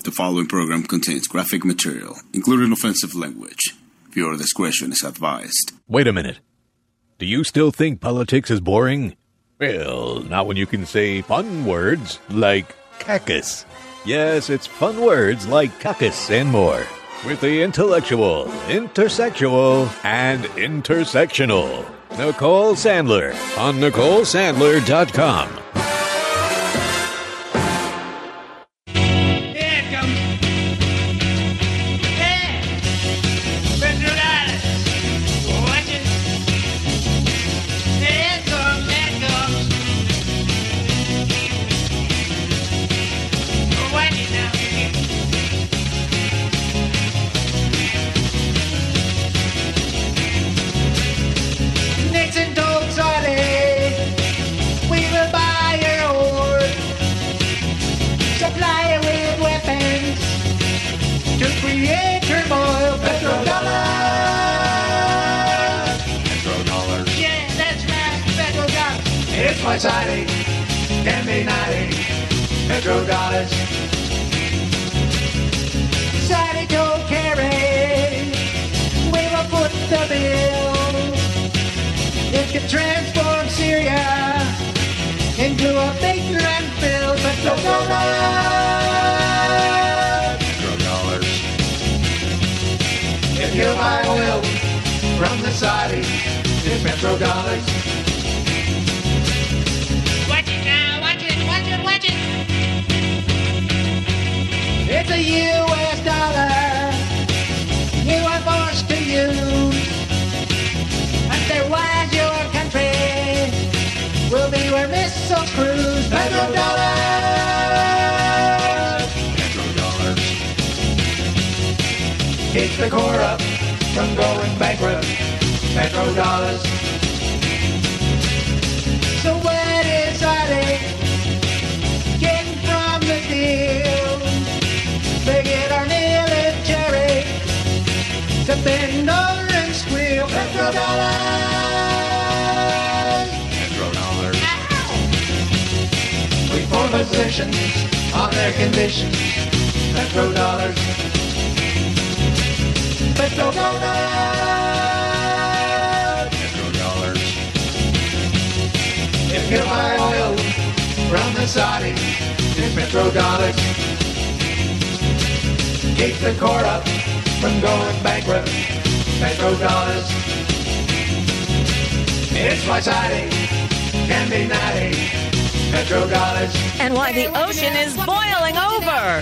The following program contains graphic material, including offensive language. Viewer discretion is advised. Wait a minute. Do you still think politics is boring? Well, not when you can say fun words like caucus. Yes, it's fun words like caucus and more. With the intellectual, intersexual, and intersectional. Nicole Sandler on NicoleSandler.com. Exciting, can be naughty, petrodollars. Decided to carry, we will foot the bill. It could transform Syria into a big landfill. Petrodollars. Petrodollars. If you buy oil from the Saudis, it's petrodollars. It's a U.S. dollar you are forced to use. Otherwise your country will be where missiles cruise. Petrodollars. Petrodollars. Keep the core up from going bankrupt. Petrodollars. So what is getting from the deal? They get our military to bend over and squeal. Petrodollars. Petrodollars. We form positions on their conditions. Petrodollars. Petrodollars. Petrodollars. If you buy oil from the Saudis, it's petrodollars. Keep the core up from going bankrupt. Petrodollars. It's what's hiding, can be naughty. Petrodollars. And why the ocean is boiling over.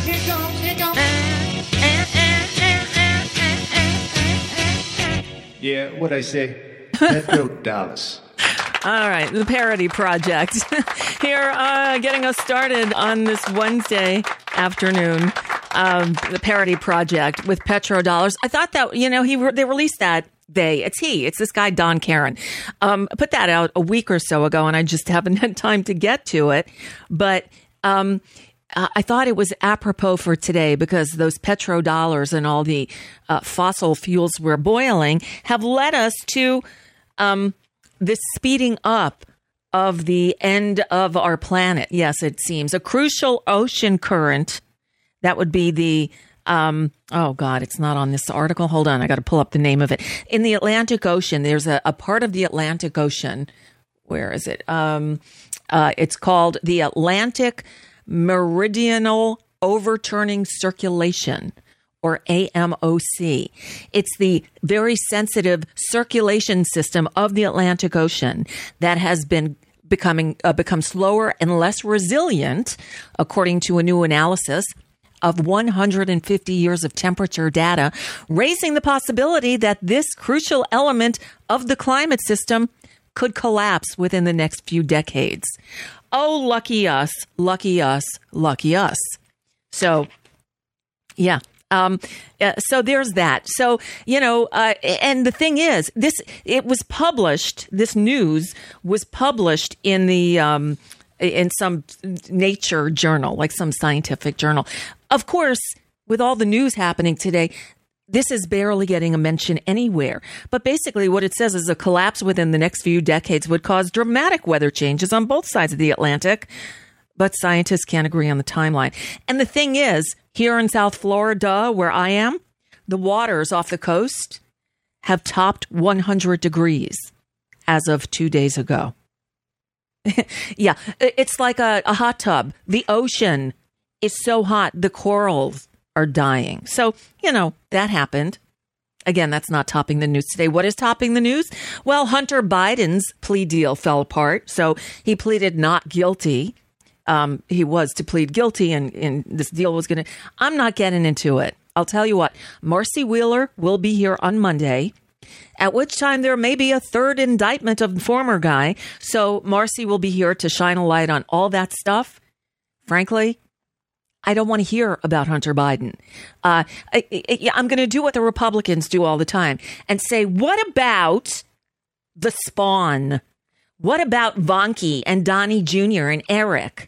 Yeah, what I say? Petrodollars. All right, the Parody Project. Here, getting us started on this Wednesday afternoon. The Parody Project with Petrodollars. I thought that, they released that day. It's this guy, Don Caron. Put that out a week or so ago, and I just haven't had time to get to it. But I thought it was apropos for today because those petrodollars and all the fossil fuels we're boiling have led us to this speeding up of the end of our planet. Yes, it seems. A crucial ocean current. That would be the, oh God, it's not on this article. Hold on. I got to pull up the name of it. In the Atlantic Ocean, there's a part of the Atlantic Ocean. Where is it? It's called the Atlantic Meridional Overturning Circulation, or AMOC. It's the very sensitive circulation system of the Atlantic Ocean that has become slower and less resilient, according to a new analysis of 150 years of temperature data, raising the possibility that this crucial element of the climate system could collapse within the next few decades. Oh, lucky us, lucky us, lucky us. So, yeah. So there's that. So, and the thing is, this news was published in the, in some nature journal, like some scientific journal. Of course, with all the news happening today, this is barely getting a mention anywhere. But basically what it says is a collapse within the next few decades would cause dramatic weather changes on both sides of the Atlantic, but scientists can't agree on the timeline. And the thing is, here in South Florida, where I am, the waters off the coast have topped 100 degrees as of 2 days ago. Yeah, it's like a hot tub. The ocean is so hot, the corals are dying. So, that happened. Again, that's not topping the news today. What is topping the news? Well, Hunter Biden's plea deal fell apart. So he pleaded not guilty. He was to plead guilty, and this deal was going to... I'm not getting into it. I'll tell you what, Marcy Wheeler will be here on Monday, at which time there may be a third indictment of the former guy. So Marcy will be here to shine a light on all that stuff. Frankly, I don't want to hear about Hunter Biden. I'm going to do what the Republicans do all the time and say, what about the spawn? What about Vonke and Donnie Jr. and Eric?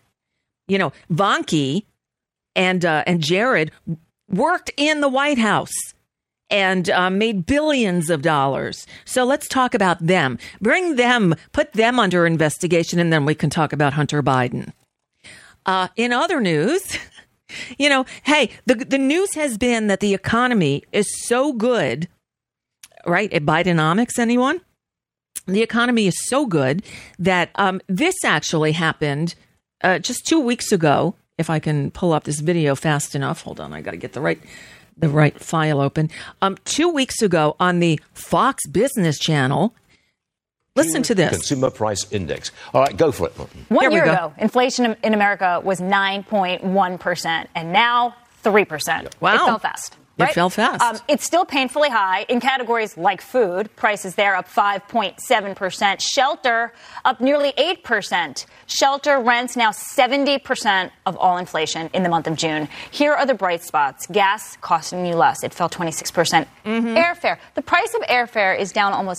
Vonke and Jared worked in the White House and made billions of dollars. So let's talk about them. Bring them, put them under investigation, and then we can talk about Hunter Biden. In other news, hey, the news has been that the economy is so good, right? At Bidenomics, anyone? The economy is so good that this actually happened just 2 weeks ago. If I can pull up this video fast enough. Hold on, I got to get the right file open. 2 weeks ago on the Fox Business Channel. Listen to this. Consumer Price Index. All right, go for it. 1 year ago, inflation in America was 9.1%, and now 3%. Wow. It fell fast. Right? It fell fast. It's still painfully high in categories like food. Prices there up 5.7%. Shelter up nearly 8%. Shelter rents now 70% of all inflation in the month of June. Here are the bright spots. Gas costing you less. It fell 26%. Airfare. The price of airfare is down almost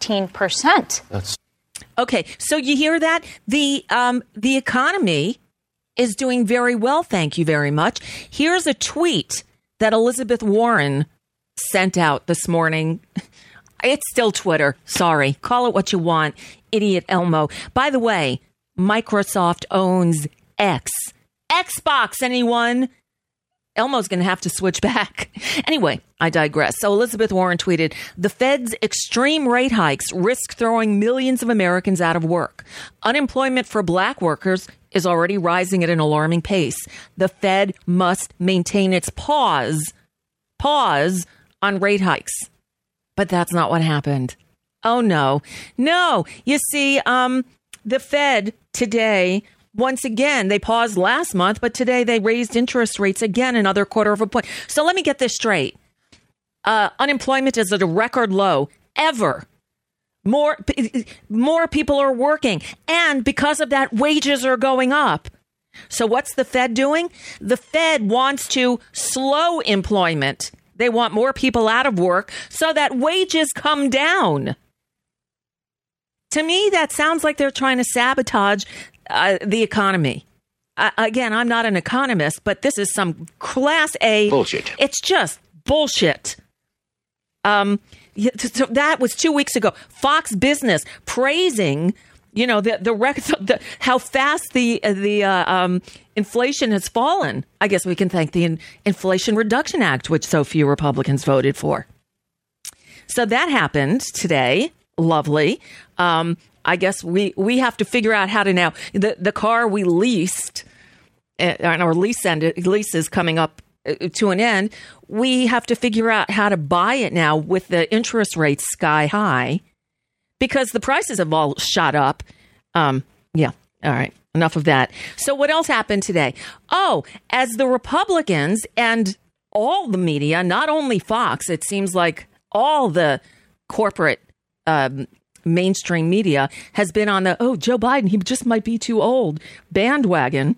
19%. Okay, so you hear that? The economy is doing very well, thank you very much. Here's a tweet that Elizabeth Warren sent out this morning. It's still Twitter. Sorry. Call it what you want. Idiot Elmo. By the way, Microsoft owns X. Xbox, anyone? Elmo's going to have to switch back. Anyway, I digress. So Elizabeth Warren tweeted, the Fed's extreme rate hikes risk throwing millions of Americans out of work. Unemployment for black workers is already rising at an alarming pace. The Fed must maintain its pause on rate hikes. But that's not what happened. Oh, no. You see, the Fed today, once again, they paused last month, but today they raised interest rates again another 1/4 point. So let me get this straight. Unemployment is at a record low ever. More people are working. And because of that, wages are going up. So what's the Fed doing? The Fed wants to slow employment. They want more people out of work so that wages come down. To me, that sounds like they're trying to sabotage the economy. Again, I'm not an economist, but this is some class A bullshit. It's just bullshit. So that was 2 weeks ago. Fox Business praising, how fast the inflation has fallen. I guess we can thank the Inflation Reduction Act, which so few Republicans voted for. So that happened today. Lovely. I guess we have to figure out how to now the car we leased, and our lease is coming up to an end. We have to figure out how to buy it now with the interest rates sky high because the prices have all shot up. Yeah. All right. Enough of that. So what else happened today? Oh, as the Republicans and all the media, not only Fox, it seems like all the corporate mainstream media has been on the, Joe Biden, he just might be too old bandwagon.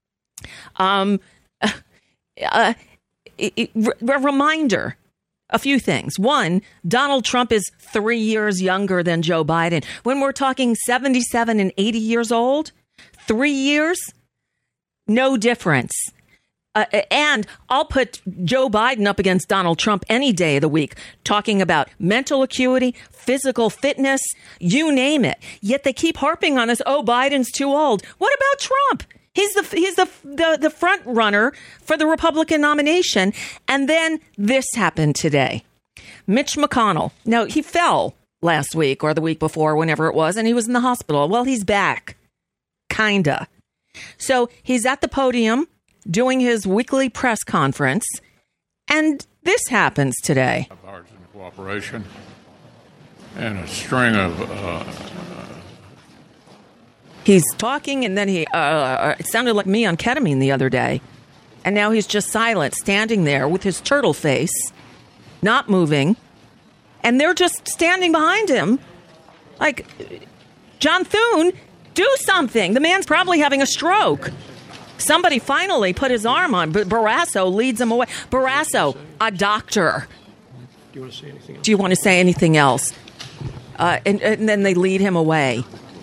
A reminder, a few things. One, Donald Trump is 3 years younger than Joe Biden. When we're talking 77 and 80 years old, 3 years, no difference. And I'll put Joe Biden up against Donald Trump any day of the week, talking about mental acuity, physical fitness, you name it. Yet they keep harping on this, Biden's too old. What about Trump? He's the front runner for the Republican nomination. And then this happened today. Mitch McConnell. Now, he fell last week or the week before, whenever it was, and he was in the hospital. Well, he's back. Kinda. So he's at the podium doing his weekly press conference, and this happens today. Bipartisan cooperation and a string of He's talking, and then it sounded like me on ketamine the other day. And now he's just silent, standing there with his turtle face, not moving. And they're just standing behind him. Like, John Thune, do something. The man's probably having a stroke. Somebody finally put his arm on, but Barrasso leads him away. Barrasso, a doctor. Do you want to say anything else? And then they lead him away.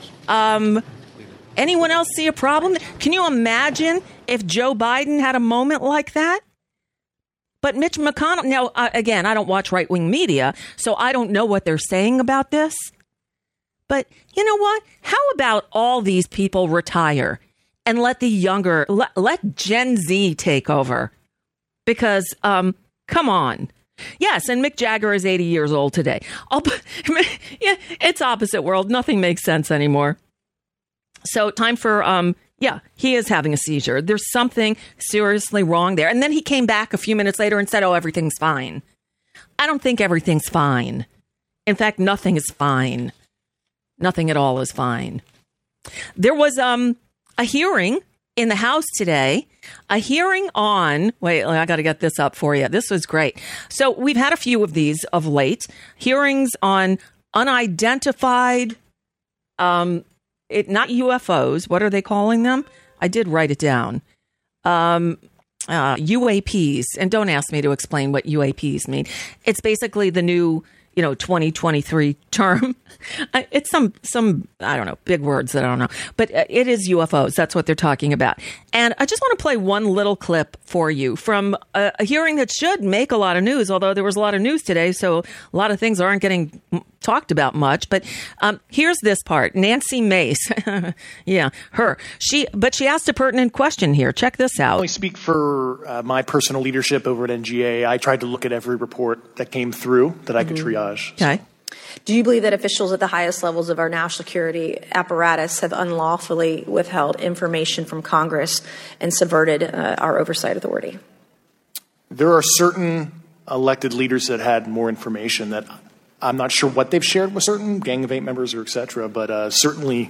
Anyone else see a problem? Can you imagine if Joe Biden had a moment like that? But Mitch McConnell, now, again, I don't watch right-wing media, so I don't know what they're saying about this. But you know what? How about all these people retire and let the younger, let Gen Z take over? Because, come on. Yes, and Mick Jagger is 80 years old today. Yeah, it's opposite world. Nothing makes sense anymore. So time for, he is having a seizure. There's something seriously wrong there. And then he came back a few minutes later and said, oh, everything's fine. I don't think everything's fine. In fact, nothing is fine. Nothing at all is fine. There was a hearing in the House today, a hearing on, wait, I got to get this up for you. This was great. So we've had a few of these of late, hearings on unidentified, not UFOs. What are they calling them? I did write it down. UAPs. And don't ask me to explain what UAPs mean. It's basically the new, 2023 term. It's some, I don't know, big words that I don't know. But it is UFOs. That's what they're talking about. And I just want to play one little clip for you from a hearing that should make a lot of news, although there was a lot of news today, so a lot of things aren't getting talked about much. But here's this part. Nancy Mace. Yeah, her. She asked a pertinent question here. Check this out. I only speak for my personal leadership over at NGA. I tried to look at every report that came through that I could triage. Okay. Do you believe that officials at the highest levels of our national security apparatus have unlawfully withheld information from Congress and subverted our oversight authority? There are certain elected leaders that had more information that I'm not sure what they've shared with certain Gang of Eight members or et cetera, but certainly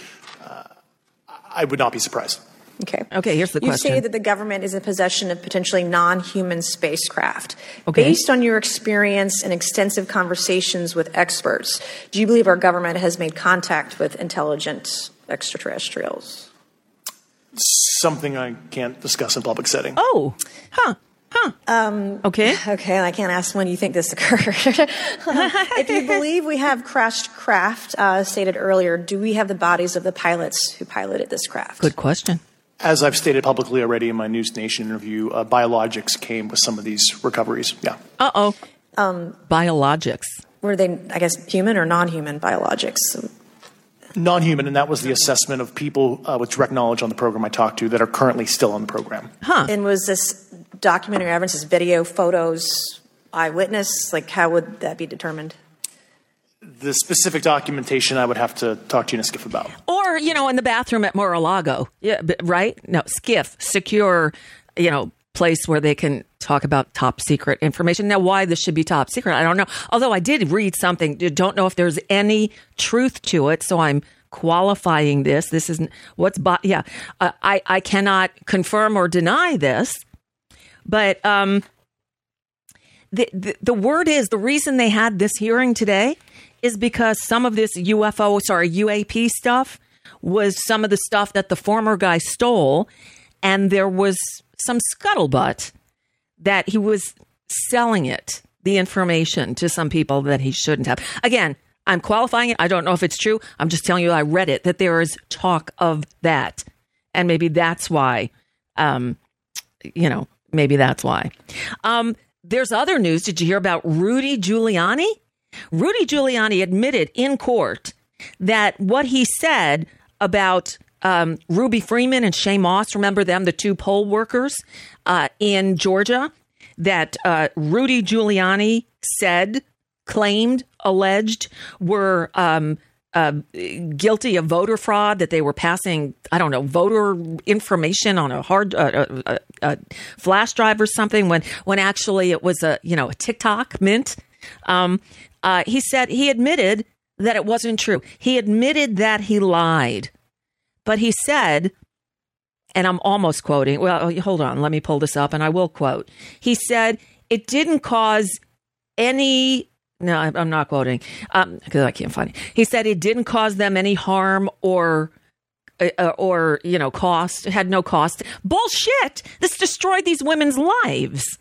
I would not be surprised. Okay, here's the question. You say that the government is in possession of potentially non-human spacecraft. Okay. Based on your experience and extensive conversations with experts, do you believe our government has made contact with intelligent extraterrestrials? Something I can't discuss in public setting. Oh, okay. Okay, I can't ask when you think this occurred. If you believe we have crashed craft, stated earlier, do we have the bodies of the pilots who piloted this craft? Good question. As I've stated publicly already in my News Nation interview, biologics came with some of these recoveries. Yeah. Biologics. Were they, I guess, human or non-human biologics? Non-human, and that was the assessment of people with direct knowledge on the program I talked to that are currently still on the program. And was this documentary evidence, this video, photos, eyewitness? Like, how would that be determined? The specific documentation I would have to talk to UNISCIF about. Or, in the bathroom at Mar-a-Lago. Yeah, right? No, SCIF, secure, place where they can talk about top secret information. Now, why this should be top secret, I don't know. Although I did read something. Don't know if there's any truth to it, so I'm qualifying this. This isn't what's... I cannot confirm or deny this. But the word is, the reason they had this hearing today is because some of this UAP stuff was some of the stuff that the former guy stole, and there was some scuttlebutt that he was selling the information to some people that he shouldn't have. Again, I'm qualifying it. I don't know if it's true. I'm just telling you I read it, that there is talk of that. And maybe that's why, maybe that's why. There's other news. Did you hear about Rudy Giuliani? Rudy Giuliani admitted in court that what he said about Ruby Freeman and Shay Moss, remember them, the two poll workers in Georgia that Rudy Giuliani claimed, alleged were guilty of voter fraud, that they were passing, voter information on a hard flash drive or something when actually it was a TikTok mint. He said he admitted that it wasn't true. He admitted that he lied. But he said, and I'm almost quoting, well, hold on, let me pull this up and I will quote. He said it didn't cause any, no, I'm not quoting because I can't find it. He said it didn't cause them any harm or cost, it had no cost. Bullshit. This destroyed these women's lives.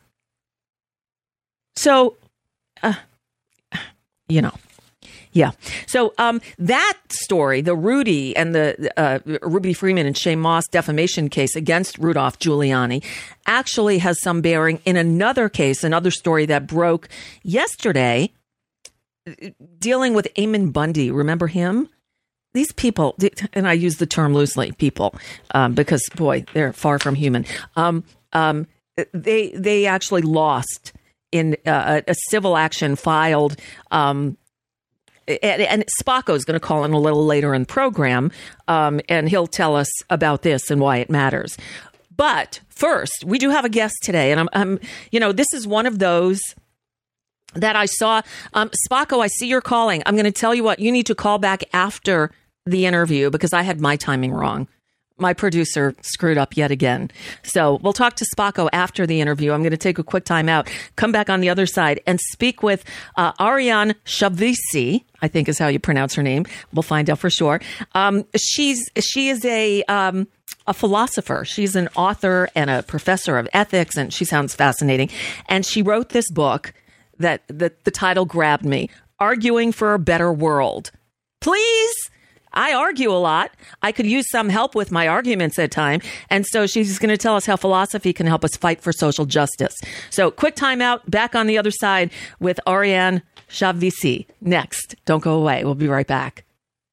So, yeah. So that story, the Rudy and the Ruby Freeman and Shay Moss defamation case against Rudolph Giuliani actually has some bearing in another case, another story that broke yesterday dealing with Eamon Bundy. Remember him? These people, and I use the term loosely, people, because, boy, they're far from human. They actually lost in a civil action filed and Spacco is going to call in a little later in the program, and he'll tell us about this and why it matters. But first, we do have a guest today, and I'm this is one of those that I saw. Spacco, I see you're calling. I'm going to tell you what, you need to call back after the interview because I had my timing wrong. My producer screwed up yet again. So we'll talk to Spacco after the interview. I'm going to take a quick time out, come back on the other side and speak with Arianne Shavvisi, I think is how you pronounce her name. We'll find out for sure. She is a philosopher. She's an author and a professor of ethics, and she sounds fascinating. And she wrote this book that the title grabbed me, Arguing for a Better World. Please. I argue a lot. I could use some help with my arguments at times. And so she's going to tell us how philosophy can help us fight for social justice. So quick time out. Back on the other side with Arianne Shavvisi. Next. Don't go away. We'll be right back.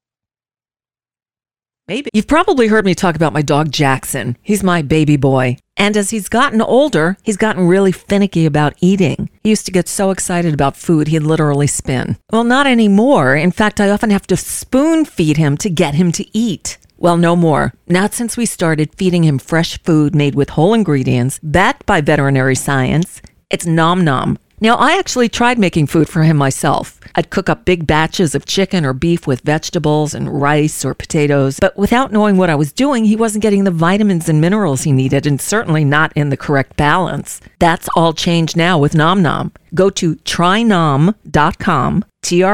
Maybe. You've probably heard me talk about my dog Jackson. He's my baby boy. And as he's gotten older, he's gotten really finicky about eating. He used to get so excited about food, he'd literally spin. Well, not anymore. In fact, I often have to spoon feed him to get him to eat. Well, no more. Not since we started feeding him fresh food made with whole ingredients, backed by veterinary science. It's Nom Nom. Now, I actually tried making food for him myself. I'd cook up big batches of chicken or beef with vegetables and rice or potatoes, but without knowing what I was doing, he wasn't getting the vitamins and minerals he needed, and certainly not in the correct balance. That's all changed now with Nom Nom. Go to trynom.com,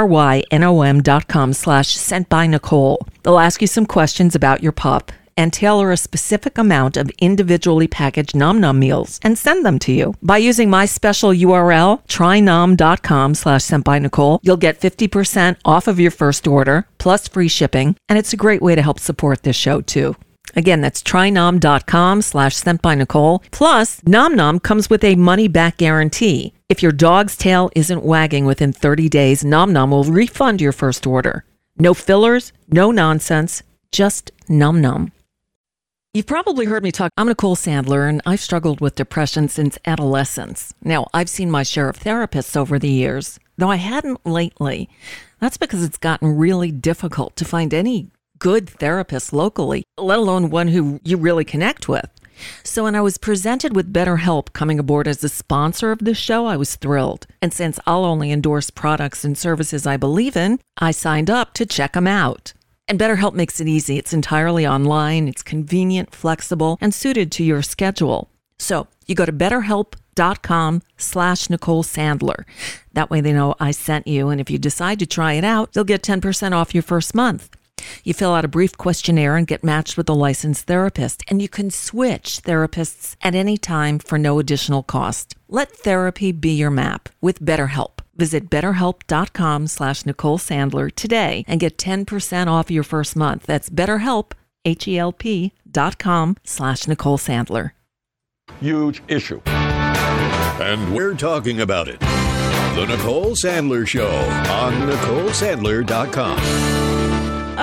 trynom.com/sentbynicole. They'll ask you some questions about your pup and tailor a specific amount of individually packaged Nom Nom meals and send them to you. By using my special URL, trynom.com/sentbynicole, you'll get 50% off of your first order, plus free shipping, and it's a great way to help support this show too. Again, that's trynom.com/sentbynicole. Plus, Nom Nom comes with a money-back guarantee. If your dog's tail isn't wagging within 30 days, Nom Nom will refund your first order. No fillers, no nonsense, just Nom Nom. You've probably heard me talk. I'm Nicole Sandler, and I've struggled with depression since adolescence. Now, I've seen my share of therapists over the years, though I hadn't lately. That's because it's gotten really difficult to find any good therapist locally, let alone one who you really connect with. So when I was presented with BetterHelp coming aboard as a sponsor of this show, I was thrilled. And since I'll only endorse products and services I believe in, I signed up to check them out. And BetterHelp makes it easy. It's entirely online, it's convenient, flexible, and suited to your schedule. So you go to betterhelp.com/Nicole Sandler. That way they know I sent you, and if you decide to try it out, you'll get 10% off your first month. You fill out a brief questionnaire and get matched with a licensed therapist, and you can switch therapists at any time for no additional cost. Let therapy be your map with BetterHelp. Visit betterhelp.com/Nicole Sandler today and get 10% off your first month. That's BetterHelp, HELP.com/Nicole Sandler. Huge issue. And we're talking about it. The Nicole Sandler Show on NicoleSandler.com.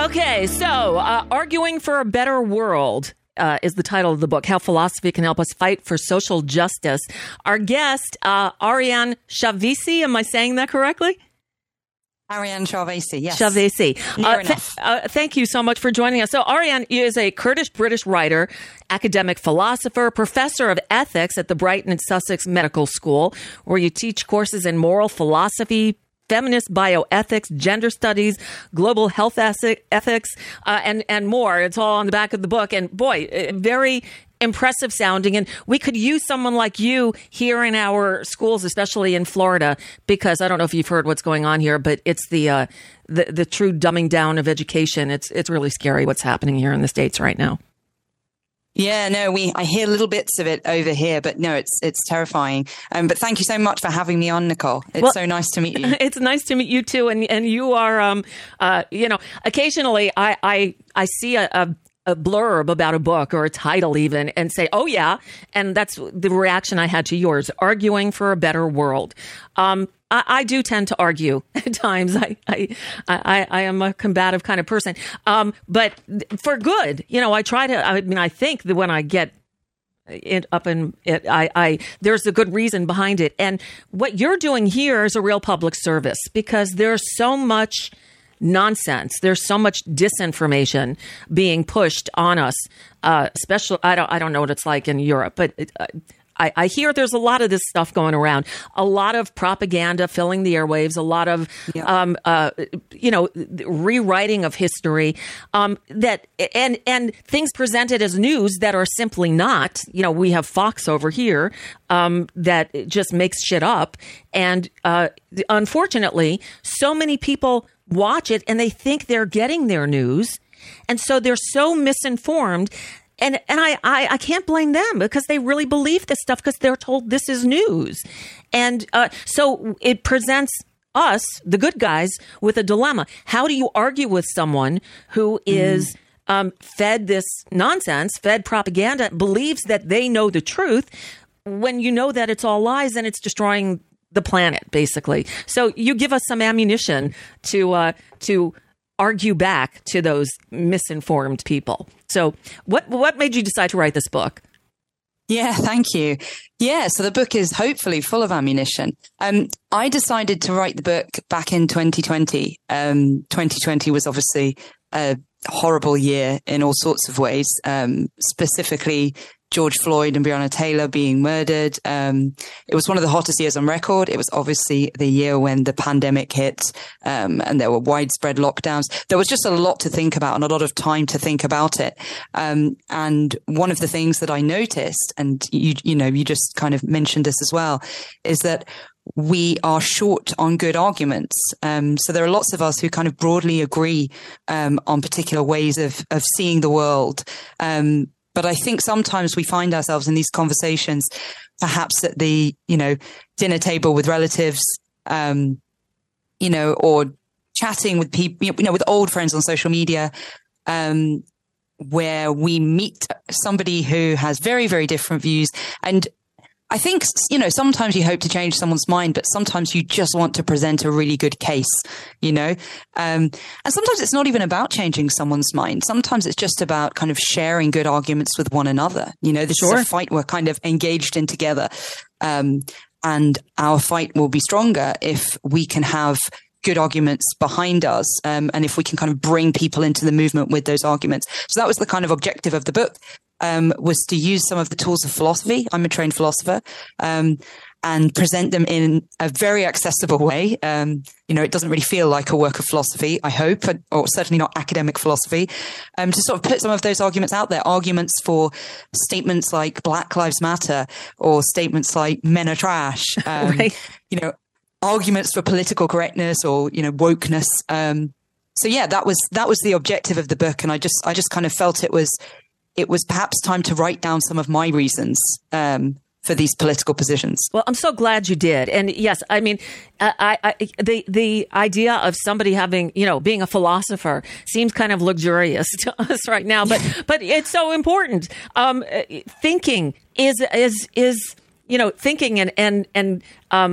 Okay, so Arguing for a Better World is the title of the book, How Philosophy Can Help Us Fight for Social Justice. Our guest, Ariane Chavesi, am I saying that correctly? Ariane Chavesi, yes. Chavesi. Near enough. Thank you so much for joining us. So Ariane is a Kurdish-British writer, academic philosopher, professor of ethics at the Brighton and Sussex Medical School, where you teach courses in moral philosophy, feminist bioethics, gender studies, global health ethics, and more. It's all on the back of the book. And boy, very impressive sounding. And we could use someone like you here in our schools, especially in Florida, because I don't know if you've heard what's going on here, but it's the true dumbing down of education. It's really scary what's happening here in the States right now. Yeah, no, I hear little bits of it over here, but no, it's terrifying. But thank you so much for having me on, Nicole. It's so nice to meet you. It's nice to meet you too. And you are, occasionally I see a blurb about a book or a title even and say, oh yeah. And that's the reaction I had to yours, Arguing for a Better World. I do tend to argue at times. I am a combative kind of person. But for good, I think that when I get up in it, there's a good reason behind it. And what you're doing here is a real public service, because there's so much nonsense. There's so much disinformation being pushed on us, especially, I don't know what it's like in Europe, but I hear there's a lot of this stuff going around, a lot of propaganda filling the airwaves, a lot of, rewriting of history, and things presented as news that are simply not. We have Fox over here, that just makes shit up. And, unfortunately, so many people watch it and they think they're getting their news. And so they're so misinformed. And I can't blame them, because they really believe this stuff because they're told this is news. And so it presents us, the good guys, with a dilemma. How do you argue with someone who is fed this nonsense, fed propaganda, believes that they know the truth, when you know that it's all lies and it's destroying the planet, basically? So you give us some ammunition to argue back to those misinformed people. So what made you decide to write this book? Yeah, thank you. Yeah, so the book is hopefully full of ammunition. I decided to write the book back in 2020. 2020 was obviously a horrible year in all sorts of ways, specifically George Floyd and Breonna Taylor being murdered. It was one of the hottest years on record. It was obviously the year when the pandemic hit, and there were widespread lockdowns. There was just a lot to think about and a lot of time to think about it. And one of the things that I noticed, and you just kind of mentioned this as well, is that we are short on good arguments. So there are lots of us who kind of broadly agree on particular ways of seeing the world. But I think sometimes we find ourselves in these conversations, perhaps at the, dinner table with relatives, or chatting with people, with old friends on social media, where we meet somebody who has very, very different views. And I think, sometimes you hope to change someone's mind, but sometimes you just want to present a really good case, and sometimes it's not even about changing someone's mind. Sometimes it's just about kind of sharing good arguments with one another. This is a fight we're kind of engaged in together. And our fight will be stronger if we can have good arguments behind us, and if we can kind of bring people into the movement with those arguments. So that was the kind of objective of the book. Was to use some of the tools of philosophy. I'm a trained philosopher, and present them in a very accessible way. It doesn't really feel like a work of philosophy, I hope, or certainly not academic philosophy, to sort of put some of those arguments out there, arguments for statements like Black Lives Matter or statements like men are trash, right. Arguments for political correctness or, wokeness. So yeah, that was the objective of the book. And I just kind of felt it was perhaps time to write down some of my reasons for these political positions. Well, I'm so glad you did. And yes, I mean, the idea of somebody having, being a philosopher seems kind of luxurious to us right now, but it's so important. Thinking is thinking and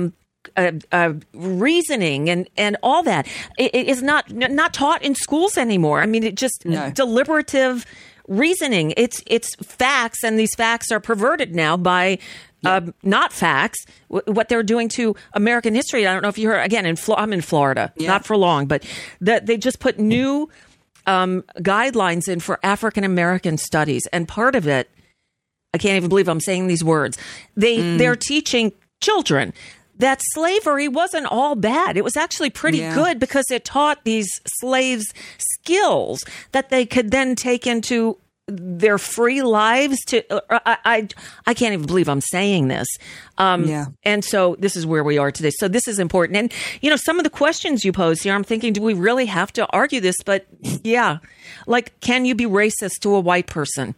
reasoning and all that. It is not taught in schools anymore. I mean, it just deliberative reasoning. It's facts, and these facts are perverted now by not facts. What they're doing to American history. I don't know if you heard. Again, I'm in Florida, not for long, but they just put new guidelines in for African American studies, and part of it, I can't even believe I'm saying these words. They're teaching children that slavery wasn't all bad. It was actually pretty good because it taught these slaves skills that they could then take into their free lives. I can't even believe I'm saying this. And so this is where we are today. So this is important. And, you know, some of the questions you pose here, I'm thinking, do we really have to argue this? But like, can you be racist to a white person?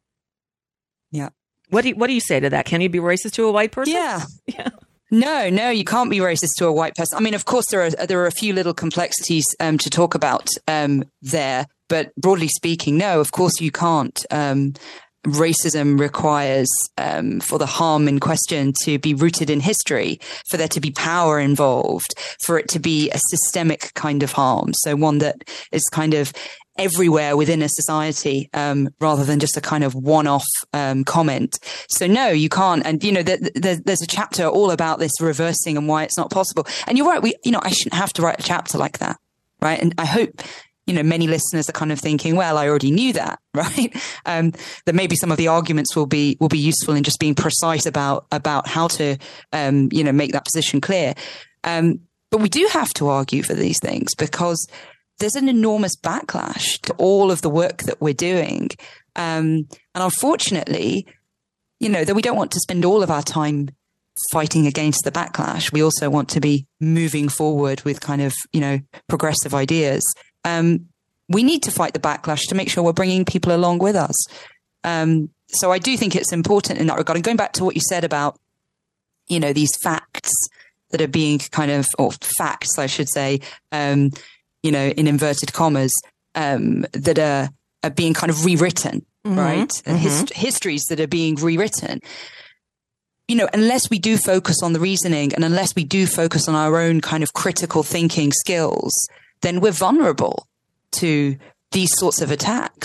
Yeah. What do you say to that? Can you be racist to a white person? Yeah. No, you can't be racist to a white person. I mean, of course, there are a few little complexities to talk about there, but broadly speaking, no, of course you can't. Racism requires for the harm in question to be rooted in history, for there to be power involved, for it to be a systemic kind of harm. So one that is kind of everywhere within a society, rather than just a kind of one-off comment. So no, you can't. And you know, there's a chapter all about this reversing and why it's not possible. And you're right. I shouldn't have to write a chapter like that, right? And I hope, you know, many listeners are kind of thinking, well, I already knew that, right? That maybe some of the arguments will be useful in just being precise about how to, make that position clear. But we do have to argue for these things because there's an enormous backlash to all of the work that we're doing. And unfortunately, you know, that we don't want to spend all of our time fighting against the backlash. We also want to be moving forward with kind of, you know, progressive ideas. We need to fight the backlash to make sure we're bringing people along with us. So I do think it's important in that regard. And going back to what you said about, you know, these facts that are being kind of, or facts, I should say, you know, in inverted commas, that are being kind of rewritten, right? And histories that are being rewritten. You know, unless we do focus on the reasoning and unless we do focus on our own kind of critical thinking skills, then we're vulnerable to these sorts of attacks.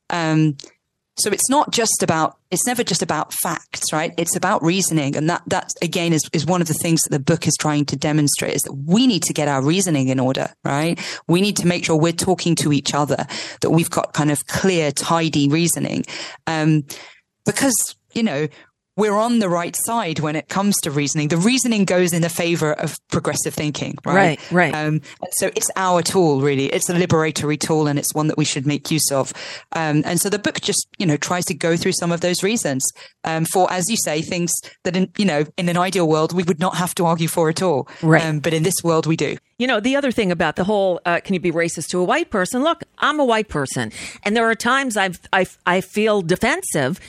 So it's never just about facts, right? It's about reasoning. And that again is one of the things that the book is trying to demonstrate, is that we need to get our reasoning in order, right? We need to make sure we're talking to each other, that we've got kind of clear, tidy reasoning. Because, you know, we're on the right side when it comes to reasoning. The reasoning goes in the favor of progressive thinking, right? Right. So it's our tool, really. It's a liberatory tool, and it's one that we should make use of. And so the book just, you know, tries to go through some of those reasons for, as you say, things that, in an ideal world, we would not have to argue for at all. Right. But in this world, we do. You know, the other thing about the whole, can you be racist to a white person? Look, I'm a white person, and there are times I feel defensive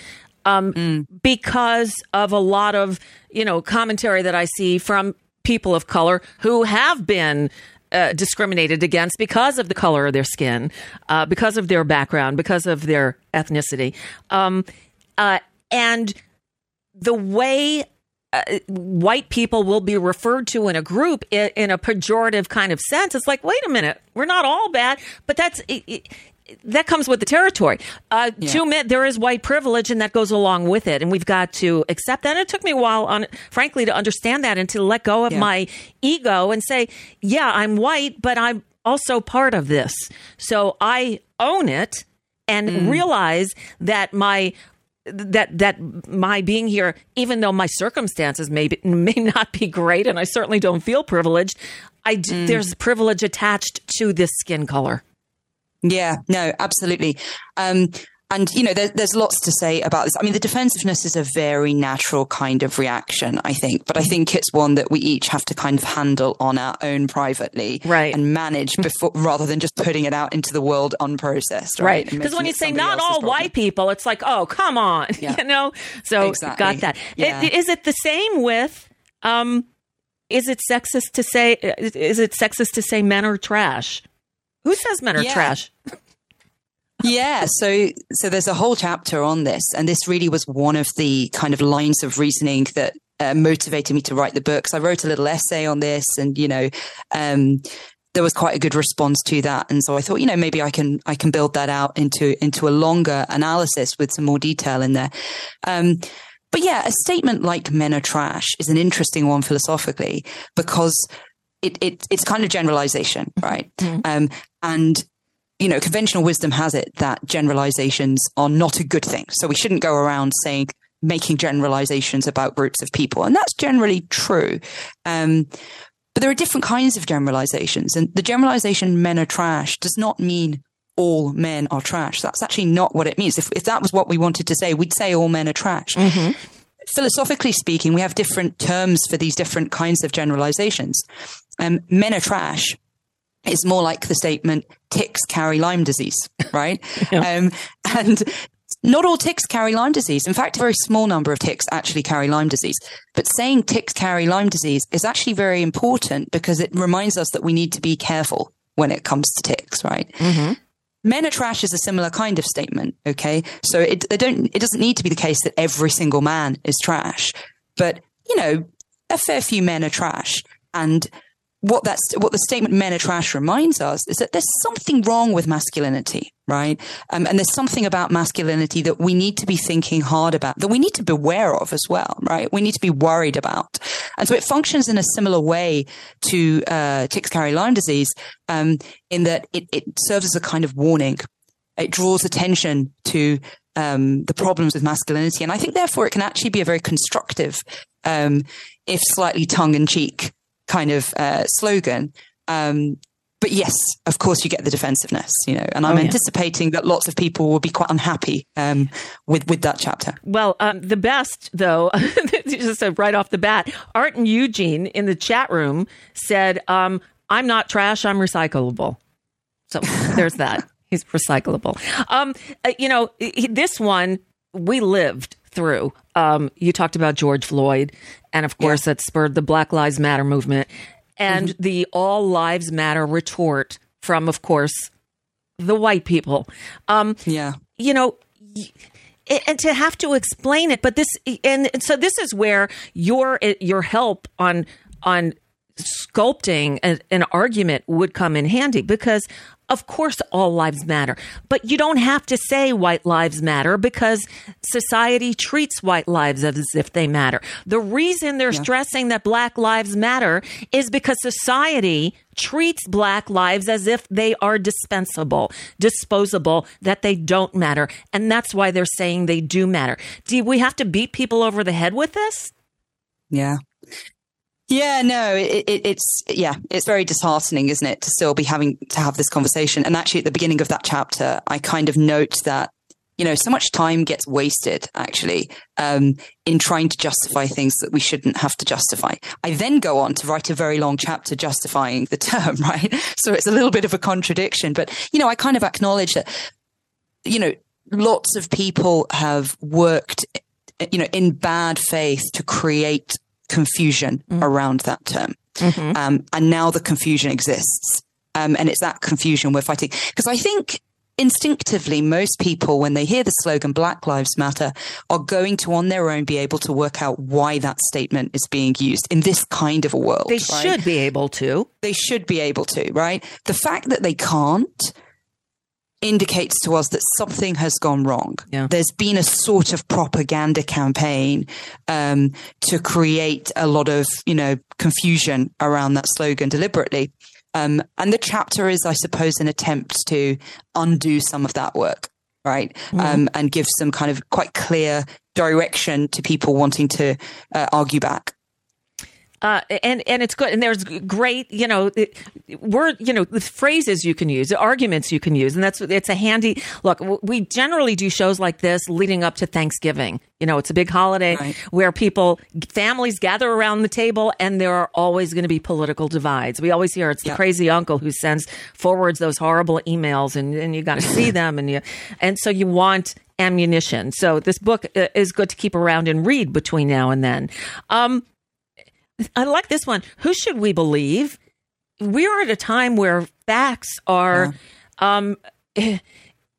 because of a lot of, you know, commentary that I see from people of color who have been discriminated against because of the color of their skin, because of their background, because of their ethnicity. And the way white people will be referred to in a group in a pejorative kind of sense, it's like, wait a minute, we're not all bad, but that comes with the territory. To admit, there is white privilege, and that goes along with it. And we've got to accept that. And it took me a while, frankly, to understand that and to let go of my ego and say, yeah, I'm white, but I'm also part of this. So I own it and realize that my being here, even though my circumstances may not be great, and I certainly don't feel privileged, there's privilege attached to this skin color. Yeah, no, absolutely. And, you know, there's lots to say about this. I mean, the defensiveness is a very natural kind of reaction, I think. But I think it's one that we each have to kind of handle on our own privately, right, and manage before, rather than just putting it out into the world unprocessed. Right. Because when you say not all white people, it's like, oh, come on, you know? So exactly. Got that. Yeah. Is it the same with, is it sexist to say men are trash? Who says men are trash? Yeah, so there's a whole chapter on this, and this really was one of the kind of lines of reasoning that motivated me to write the book. So I wrote a little essay on this, and there was quite a good response to that. And so I thought, maybe I can build that out into a longer analysis with some more detail in there. But yeah, a statement like men are trash is an interesting one philosophically, because it's kind of generalization, right? Mm-hmm. And conventional wisdom has it that generalizations are not a good thing. So we shouldn't go around making generalizations about groups of people. And that's generally true. But there are different kinds of generalizations, and the generalization men are trash does not mean all men are trash. That's actually not what it means. If that was what we wanted to say, we'd say all men are trash. Mm-hmm. Philosophically speaking, we have different terms for these different kinds of generalizations. Men are trash is more like the statement, ticks carry Lyme disease, right? And not all ticks carry Lyme disease. In fact, a very small number of ticks actually carry Lyme disease. But saying ticks carry Lyme disease is actually very important because it reminds us that we need to be careful when it comes to ticks, right? Mm-hmm. Men are trash is a similar kind of statement, okay? So it doesn't need to be the case that every single man is trash. But, a fair few men are trash. And what the statement men are trash reminds us is that there's something wrong with masculinity, right? And there's something about masculinity that we need to be thinking hard about, that we need to be aware of as well, right? We need to be worried about. And so it functions in a similar way to ticks carry Lyme disease, in that it serves as a kind of warning. It draws attention to the problems with masculinity. And I think, therefore, it can actually be a very constructive, if slightly tongue-in-cheek, kind of slogan. But yes, of course, you get the defensiveness, and I'm anticipating that lots of people will be quite unhappy with that chapter. Well, the best, though, just right off the bat, Art and Eugene in the chat room said, I'm not trash, I'm recyclable. So there's that. He's recyclable. This one we lived through. You talked about George Floyd, and of course that spurred the Black Lives Matter movement and the All Lives Matter retort from, of course, the white people. And to have to explain it, but so this is where your help on sculpting an argument would come in handy, because of course all lives matter, but you don't have to say white lives matter because society treats white lives as if they matter. The reason they're stressing that Black lives matter is because society treats Black lives as if they are dispensable, disposable, that they don't matter. And that's why they're saying they do matter. Do we have to beat people over the head with this? Yeah. Yeah, no, it's very disheartening, isn't it, to still be having to have this conversation. And actually, at the beginning of that chapter, I kind of note that, so much time gets wasted, actually, in trying to justify things that we shouldn't have to justify. I then go on to write a very long chapter justifying the term, right? So it's a little bit of a contradiction. But, I kind of acknowledge that, lots of people have worked, in bad faith to create confusion around that term. And now the confusion exists. And it's that confusion we're fighting. Because I think instinctively, most people, when they hear the slogan Black Lives Matter, are going to on their own be able to work out why that statement is being used in this kind of a world. They should be able to. They should be able to, right? The fact that they can't indicates to us that something has gone wrong. Yeah. There's been a sort of propaganda campaign to create a lot of, confusion around that slogan deliberately. And the chapter is, I suppose, an attempt to undo some of that work, right? And give some kind of quite clear direction to people wanting to argue back. And it's good. And there's great, the phrases you can use, the arguments you can use. And it's a handy look. We generally do shows like this leading up to Thanksgiving. It's a big holiday where families gather around the table, and there are always going to be political divides. We always hear it's the crazy uncle who forwards those horrible emails, and you got to see them. And so you want ammunition. So this book is good to keep around and read between now and then. I like this one. Who should we believe? We are at a time where facts are,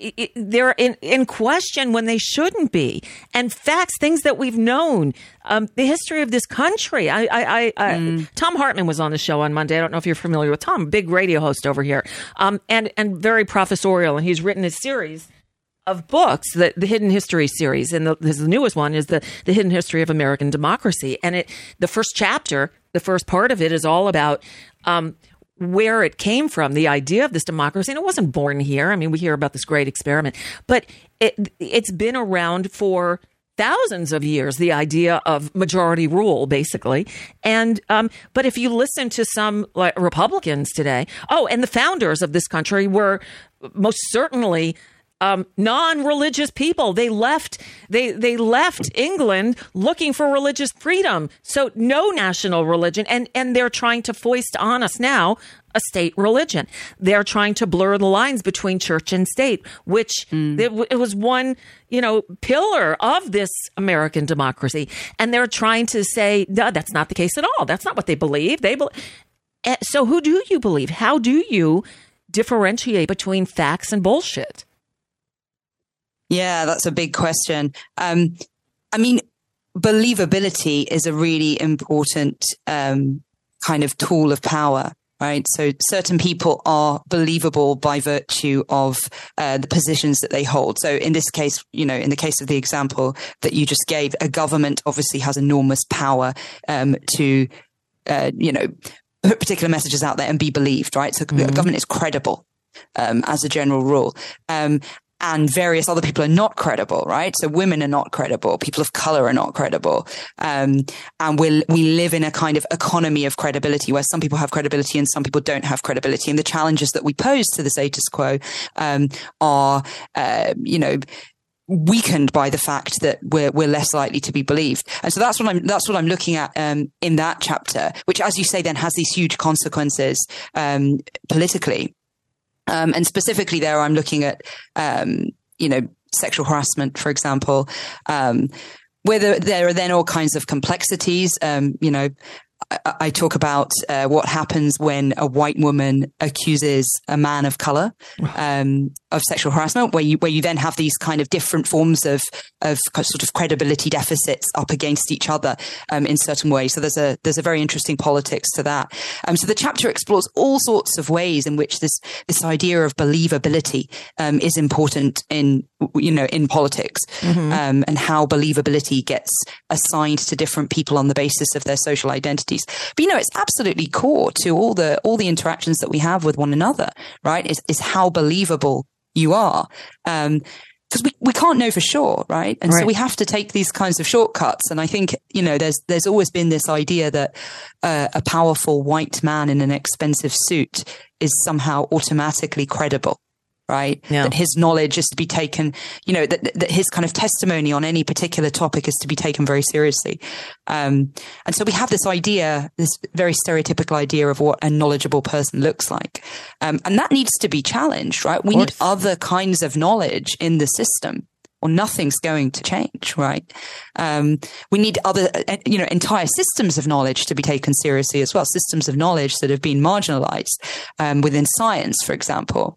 they're in question when they shouldn't be. And facts, things that we've known, the history of this country. Tom Hartman was on the show on Monday. I don't know if you're familiar with Tom, big radio host over here, and very professorial. And he's written a series of books, the Hidden History series. And the newest one is the Hidden History of American Democracy. And the first chapter, the first part of it is all about where it came from, the idea of this democracy. And it wasn't born here. I mean, we hear about this great experiment, but it's been around for thousands of years, the idea of majority rule, basically. And but if you listen to some like Republicans today, and the founders of this country were most certainly non-religious people. They left England looking for religious freedom. So no national religion. And they're trying to foist on us now a state religion. They're trying to blur the lines between church and state, which it was one, pillar of this American democracy. And they're trying to say, no, that's not the case at all. That's not what they believe. So who do you believe? How do you differentiate between facts and bullshit? Yeah, that's a big question. I mean, believability is a really important kind of tool of power, right? So certain people are believable by virtue of the positions that they hold. So in this case, in the case of the example that you just gave, a government obviously has enormous power to, put particular messages out there and be believed, right? So a government is credible as a general rule. And various other people are not credible, right? So women are not credible. People of color are not credible. And we live in a kind of economy of credibility where some people have credibility and some people don't have credibility. And the challenges that we pose to the status quo are, weakened by the fact that we're less likely to be believed. And so that's what I'm looking at in that chapter, which, as you say, then has these huge consequences politically. And specifically there, I'm looking at, sexual harassment, for example, where there are then all kinds of complexities. I talk about what happens when a white woman accuses a man of color of sexual harassment, where you then have these kind of different forms of sort of credibility deficits up against each other in certain ways. So there's a very interesting politics to that. So the chapter explores all sorts of ways in which this idea of believability is important in politics, and how believability gets assigned to different people on the basis of their social identities. But it's absolutely core to all the interactions that we have with one another, right? Is how believable you are. Because we can't know for sure, right? And so we have to take these kinds of shortcuts. And I think, there's always been this idea that a powerful white man in an expensive suit is somehow automatically credible. Right. Yeah. That his knowledge is to be taken, that his kind of testimony on any particular topic is to be taken very seriously. And so we have this idea, this very stereotypical idea of what a knowledgeable person looks like. And that needs to be challenged, right? We need other kinds of knowledge in the system, or nothing's going to change, right? We need other, entire systems of knowledge to be taken seriously as well. Systems of knowledge that have been marginalized within science, for example.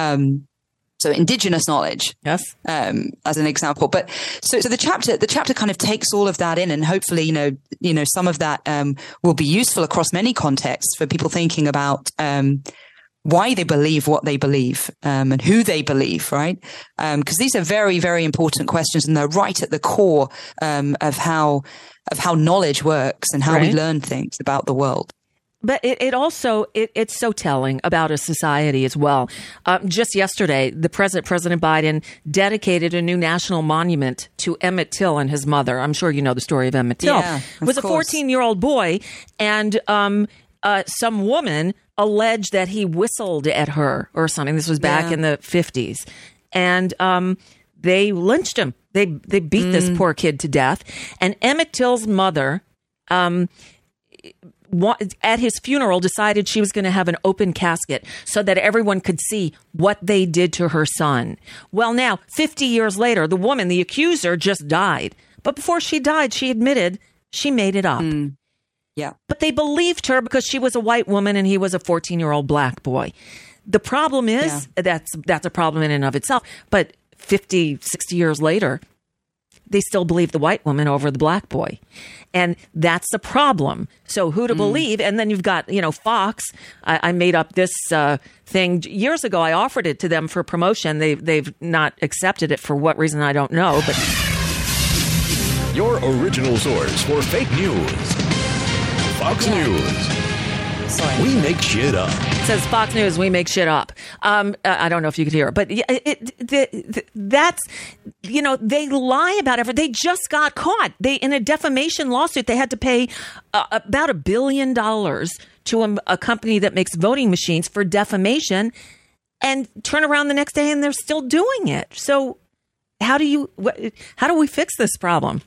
So indigenous knowledge, yes, as an example. But so the chapter kind of takes all of that in, and hopefully, some of that will be useful across many contexts for people thinking about why they believe what they believe, and who they believe, right? Because these are very, very important questions, and they're right at the core of how knowledge works and how we learn things about the world. But it's so telling about a society as well. Just yesterday, President Biden dedicated a new national monument to Emmett Till and his mother. I'm sure you know the story of Emmett Till. Yeah, it was a 14-year-old boy, and some woman alleged that he whistled at her or something. This was back in the 50s. And they lynched him. They beat this poor kid to death. And Emmett Till's mother, at his funeral, decided she was going to have an open casket so that everyone could see what they did to her son. Well, now, 50 years later, the woman, the accuser, just died. But before she died, she admitted she made it up. Yeah. But they believed her because she was a white woman and he was a 14-year-old black boy. The problem is that's a problem in and of itself. But 50, 60 years later, they still believe the white woman over the black boy. And that's the problem. So who to believe? And then you've got, Fox. I made up this thing years ago. I offered it to them for promotion. They've not accepted it for what reason, I don't know. But your original source for fake news. Fox News. Sorry. We make shit up. It says Fox News, we make shit up. I don't know if you could hear it, but that's, they lie about everything. They just got caught. In a defamation lawsuit, they had to pay about $1 billion to a company that makes voting machines for defamation, and turn around the next day and they're still doing it. So how do we fix this problem?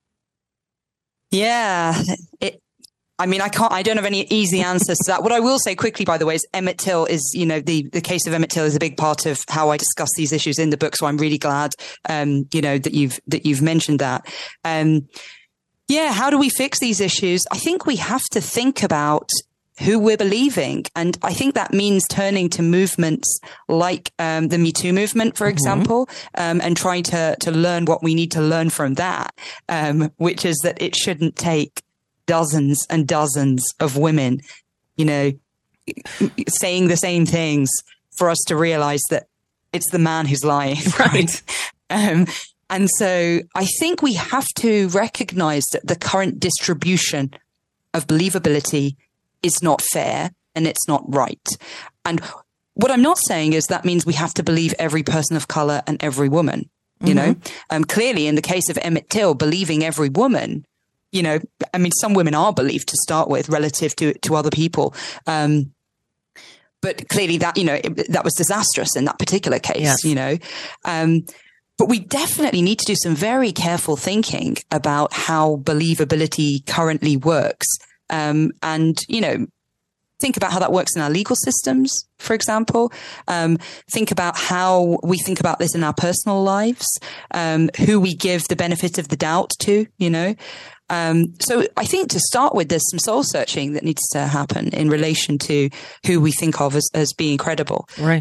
Yeah, I don't have any easy answers to that. What I will say quickly, by the way, is Emmett Till is, the case of Emmett Till is a big part of how I discuss these issues in the book. So I'm really glad, that you've mentioned that. How do we fix these issues? I think we have to think about who we're believing. And I think that means turning to movements like the Me Too movement, for example, and trying to learn what we need to learn from that, which is that it shouldn't take dozens and dozens of women, saying the same things for us to realize that it's the man who's lying. Right. And so I think we have to recognize that the current distribution of believability is not fair and it's not right. And what I'm not saying is that means we have to believe every person of color and every woman, clearly in the case of Emmett Till, believing every woman, some women are believed to start with relative to other people. But clearly that, that was disastrous in that particular case, yes. But we definitely need to do some very careful thinking about how believability currently works. And, think about how that works in our legal systems, for example. Think about how we think about this in our personal lives, who we give the benefit of the doubt to, So I think to start with, there's some soul searching that needs to happen in relation to who we think of as being credible. Right.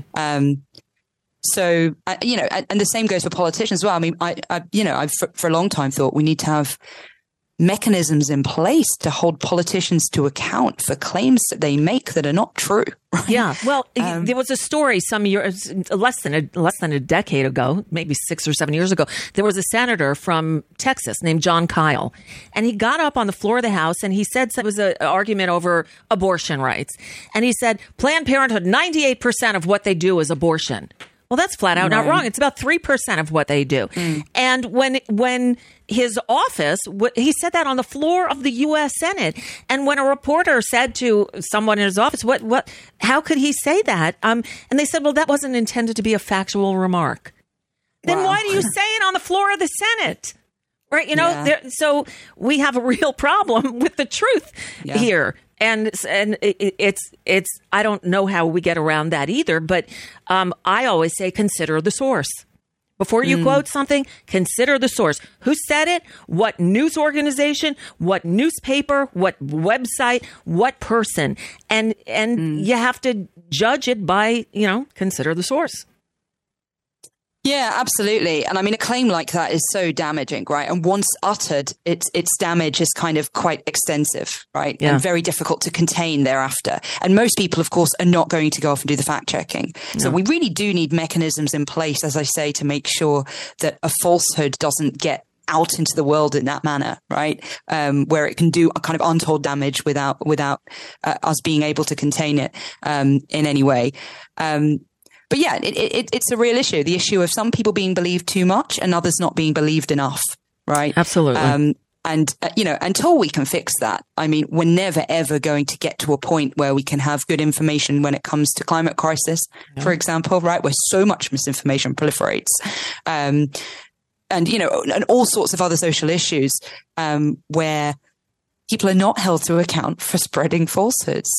So, and the same goes for politicians as well. I mean, I've for a long time thought we need to have mechanisms in place to hold politicians to account for claims that they make that are not true. Right? Yeah. Well, there was a story some years, less than a decade ago, maybe 6 or 7 years ago. There was a senator from Texas named John Kyle, and he got up on the floor of the House and he said it was an argument over abortion rights. And he said, Planned Parenthood, 98% of what they do is abortion. Well, that's flat out not wrong. It's about 3% of what they do. And when his office, he said that on the floor of the U.S. Senate. And when a reporter said to someone in his office, how could he say that? And they said, well, that wasn't intended to be a factual remark. Then why do you say it on the floor of the Senate? Right. So we have a real problem with the truth here. And it's I don't know how we get around that either, but I always say consider the source. Before you quote something, consider the source. Who said it? What news organization? What newspaper? What website? What person? And you have to judge it by, consider the source. Yeah, absolutely. And I mean, a claim like that is so damaging, right? And once uttered, its damage is kind of quite extensive, right? Yeah. And very difficult to contain thereafter. And most people, of course, are not going to go off and do the fact checking. No. So we really do need mechanisms in place, as I say, to make sure that a falsehood doesn't get out into the world in that manner, right? Where it can do a kind of untold damage without us being able to contain it in any way. But yeah, it's a real issue. The issue of some people being believed too much and others not being believed enough, right? Absolutely. Until we can fix that, I mean, we're never, ever going to get to a point where we can have good information when it comes to climate crisis, for example, right? Where so much misinformation proliferates. And all sorts of other social issues, where people are not held to account for spreading falsehoods,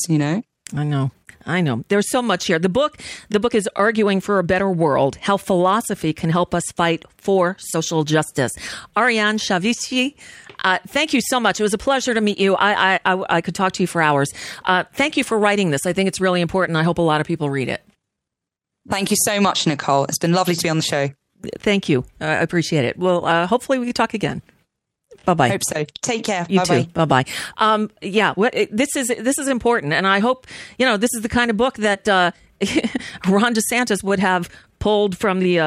I know. There's so much here. The book is Arguing for a Better World, How Philosophy Can Help Us Fight for Social Justice. Ariane Chavici, thank you so much. It was a pleasure to meet you. I could talk to you for hours. Thank you for writing this. I think it's really important. I hope a lot of people read it. Thank you so much, Nicole. It's been lovely to be on the show. Thank you. I appreciate it. Well, hopefully we can talk again. Bye-bye. Hope so. Take care. You Bye-bye. too. Bye-bye. This is important, and I hope this is the kind of book that Ron DeSantis would have pulled from the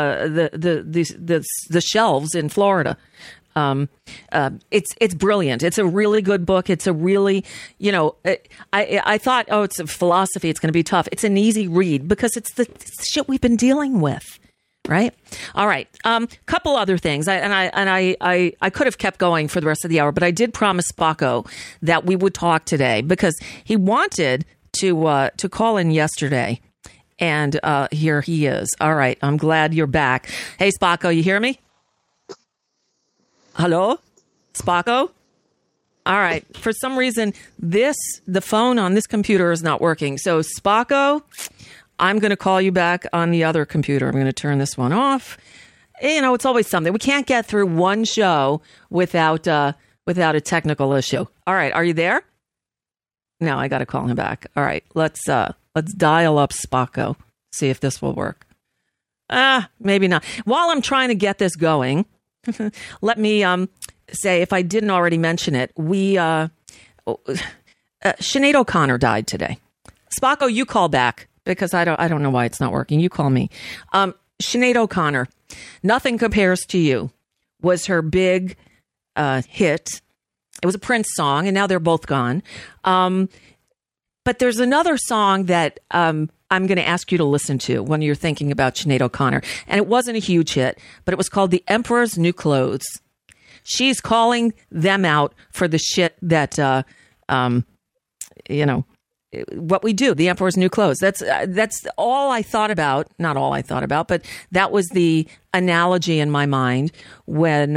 shelves in Florida. It's brilliant. It's a really good book. It's a really, I thought, it's a philosophy. It's going to be tough. It's an easy read because it's the shit we've been dealing with. Right. All right. Couple other things. I could have kept going for the rest of the hour, but I did promise Spocko that we would talk today because he wanted to call in yesterday. And here he is. All right. I'm glad you're back. Hey, Spocko, you hear me? Hello? Spocko? All right. For some reason, the phone on this computer is not working. So, Spocko, I'm going to call you back on the other computer. I'm going to turn this one off. It's always something. We can't get through one show without a technical issue. All right. Are you there? No, I got to call him back. All right. Let's dial up Spocko. See if this will work. Maybe not. While I'm trying to get this going, let me say, if I didn't already mention it, Sinead O'Connor died today. Spocko, you call back because I don't know why it's not working. You call me. Sinead O'Connor, Nothing Compares to You was her big hit. It was a Prince song, and now they're both gone. But there's another song that I'm going to ask you to listen to when you're thinking about Sinead O'Connor. And it wasn't a huge hit, but it was called The Emperor's New Clothes. She's calling them out for the shit that, what we do, The Emperor's New Clothes. That's all I thought about. Not all I thought about, but that was the analogy in my mind when,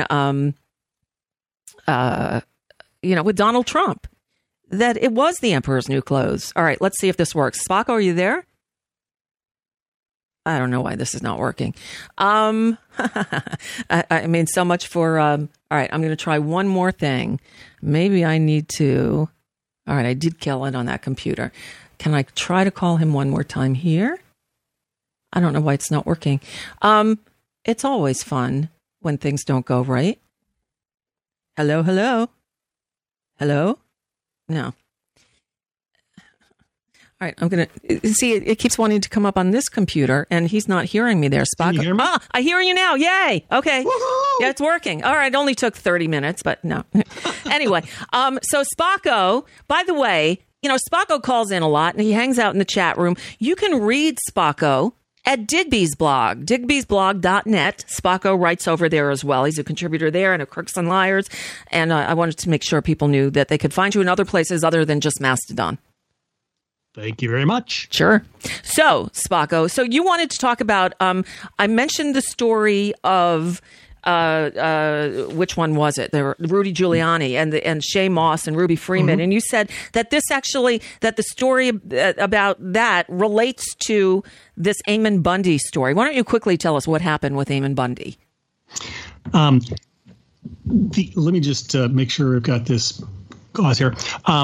with Donald Trump, that it was the Emperor's New Clothes. All right, let's see if this works. Spocko, are you there? I don't know why this is not working. I mean, so much for, all right, I'm going to try one more thing. Maybe I need to, all right, I did kill it on that computer. Can I try to call him one more time here? I don't know why it's not working. It's always fun when things don't go right. Hello, hello? Hello? No. All right, I'm going to see it keeps wanting to come up on this computer and he's not hearing me there. Spocko. Can you hear me? Ah, I hear you now. Yay. Okay. Woo-hoo! Yeah, it's working. All right, it only took 30 minutes, but no. Anyway, so Spocko, by the way, Spocko calls in a lot and he hangs out in the chat room. You can read Spocko at Digby's blog, digbysblog.net. Spocko writes over there as well. He's a contributor there and at Crooks and Liars. And I wanted to make sure people knew that they could find you in other places other than just Mastodon. Thank you very much. Sure. So, Spocko, so you wanted to talk about, I mentioned the story of, which one was it? There were Rudy Giuliani and Shay Moss and Ruby Freeman. Mm-hmm. And you said that that the story about that relates to this Eamon Bundy story. Why don't you quickly tell us what happened with Eamon Bundy? Let me just make sure I've got this clause here.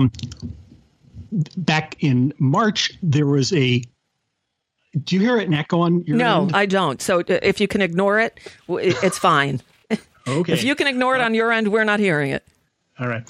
Back in March, there was do you hear an echo on your No, end? I don't. So if you can ignore it, it's fine. Okay. If you can ignore it on your end, we're not hearing it. All right.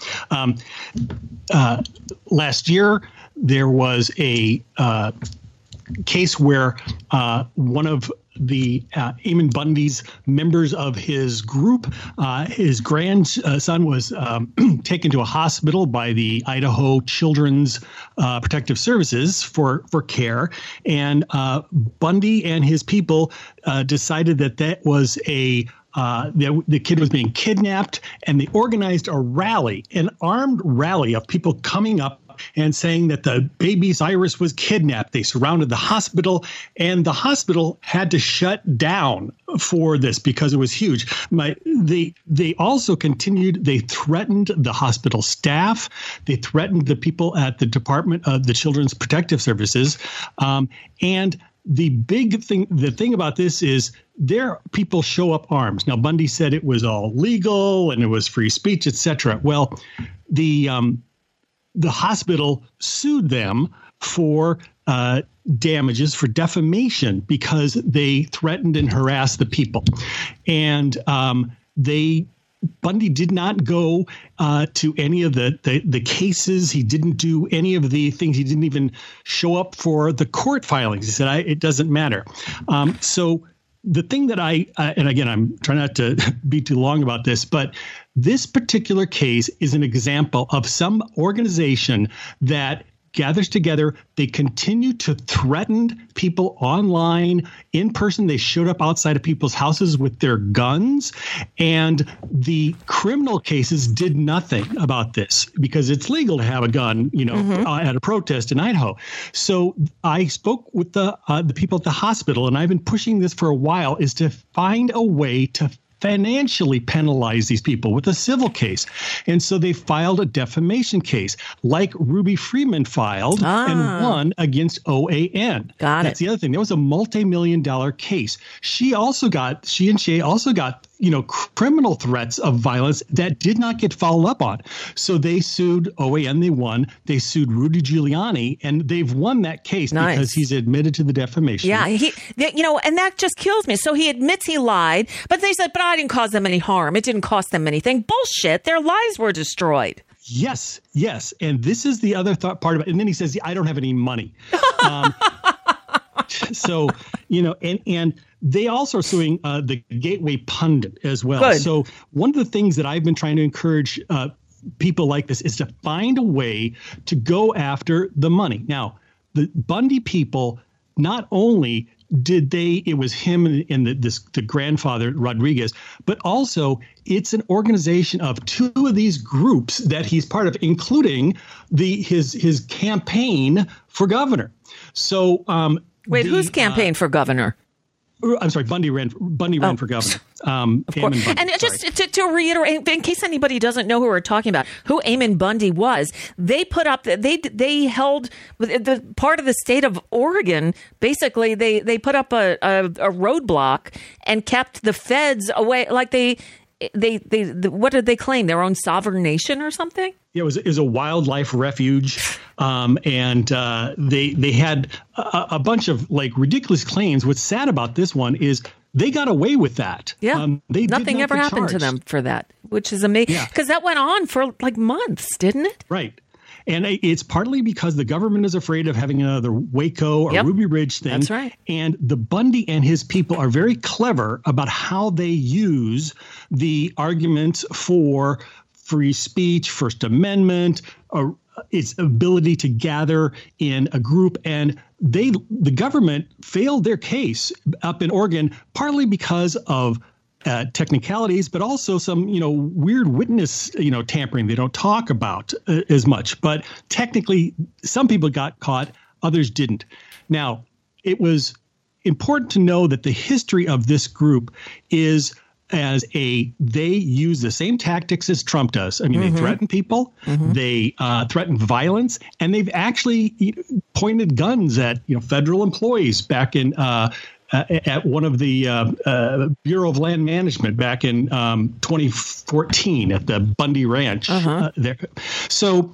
Last year, there was a case where one of the Eamon Bundy's members of his group, his grandson was taken to a hospital by the Idaho Children's Protective Services for care. And Bundy and his people decided that was the kid was being kidnapped, and they organized a rally, an armed rally of people coming up and saying that the baby Cyrus was kidnapped. They surrounded the hospital, and the hospital had to shut down for this because it was huge. They also continued. They threatened the hospital staff. They threatened the people at the Department of the Children's Protective Services. And the thing about this is people show up armed. Now, Bundy said it was all legal and it was free speech, etc. Well, the hospital sued them for damages for defamation because they threatened and harassed the people. And Bundy did not go to any of the cases. He didn't do any of the things. He didn't even show up for the court filings. He said, it doesn't matter. So the thing that and again, I'm trying not to be too long about this, but this particular case is an example of some organization that gathers together. They continue to threaten people online, in person. They showed up outside of people's houses with their guns, and the criminal cases did nothing about this because it's legal to have a gun, at a protest in Idaho. So I spoke with the people at the hospital, and I've been pushing this for a while, is to find a way to financially penalize these people with a civil case. And so they filed a defamation case like Ruby Freeman filed and won against OAN. That's the other thing. There was a multi-million-dollar case. She and Shay also got criminal threats of violence that did not get followed up on. So they sued OAN. They won. They sued Rudy Giuliani, and they've won that case because he's admitted to the defamation. Yeah, and that just kills me. So he admits he lied, but they said, but I didn't cause them any harm. It didn't cost them anything. Bullshit. Their lives were destroyed. Yes. And this is the other part of it. And then he says, I don't have any money. So, and they also are suing the Gateway Pundit as well. Good. So one of the things that I've been trying to encourage people like this is to find a way to go after the money. Now, the Bundy people, not only did it was him and the grandfather Rodriguez, but also it's an organization of two of these groups that he's part of, including his campaign for governor. So wait, whose campaign for governor? I'm sorry, Bundy ran for governor. Of course. And just to reiterate, in case anybody doesn't know who we're talking about, who Eamon Bundy was, they put up, they held the part of the state of Oregon. Basically, they put up a roadblock and kept the feds away. Like they what did they claim? Their own sovereign nation or something? Yeah, it was a wildlife refuge, and they had a bunch of ridiculous claims. What's sad about this one is they got away with that. Yeah, nothing ever happened to them for that, which is amazing because that went on for months, didn't it? Right. And it's partly because the government is afraid of having another Waco or Ruby Ridge thing. That's right. And the Bundy and his people are very clever about how they use the arguments for free speech, First Amendment, its ability to gather in a group. And the government failed their case up in Oregon, partly because of technicalities, but also some, weird witness, tampering they don't talk about as much. But technically, some people got caught, others didn't. Now, it was important to know that the history of this group is they use the same tactics as Trump does. I mean, they threaten people, they threaten violence, and they've actually pointed guns at, federal employees back in at one of the Bureau of Land Management back in 2014 at the Bundy Ranch there. So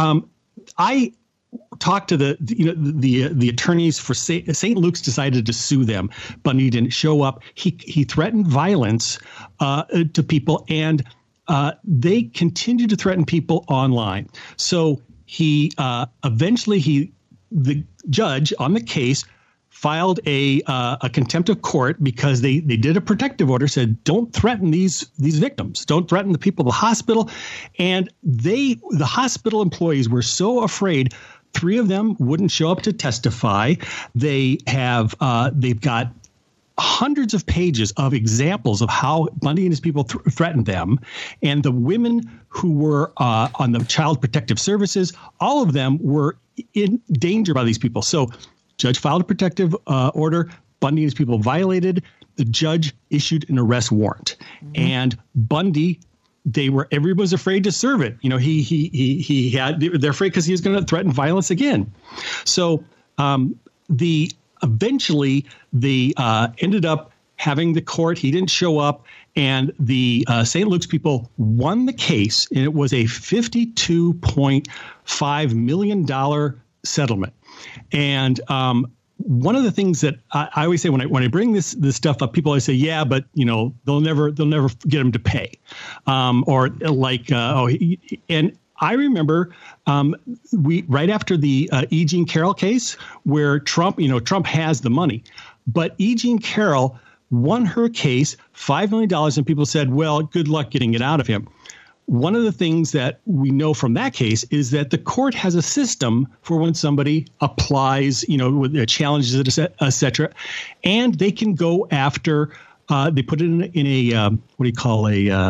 I talked to the attorneys for St. Luke's, decided to sue them. Bundy didn't show up. He threatened violence to people, and they continued to threaten people online. So he eventually the judge on the case filed a contempt of court because they did a protective order, said don't threaten these victims, don't threaten the people of the hospital. And the hospital employees were so afraid. 3 of them wouldn't show up to testify. They've got hundreds of pages of examples of how Bundy and his people threatened them. And the women who were on the Child Protective Services, all of them were in danger by these people. So judge filed a protective order. Bundy and his people violated. The judge issued an arrest warrant. And Bundy, everybody was afraid to serve it. They're afraid because he was going to threaten violence again. So eventually they ended up having the court. He didn't show up, and the St. Luke's people won the case, and it was a $52.5 million settlement. And one of the things that I always say when I bring this stuff up, people always say, yeah, but they'll never get him to pay, and I remember right after the E. Jean Carroll case, where Trump has the money, but E. Jean Carroll won her case, $5 million, and people said, well, good luck getting it out of him. One of the things that we know from that case is that the court has a system for when somebody applies, with challenges it, et cetera, and they can go after. They put it in a what do you call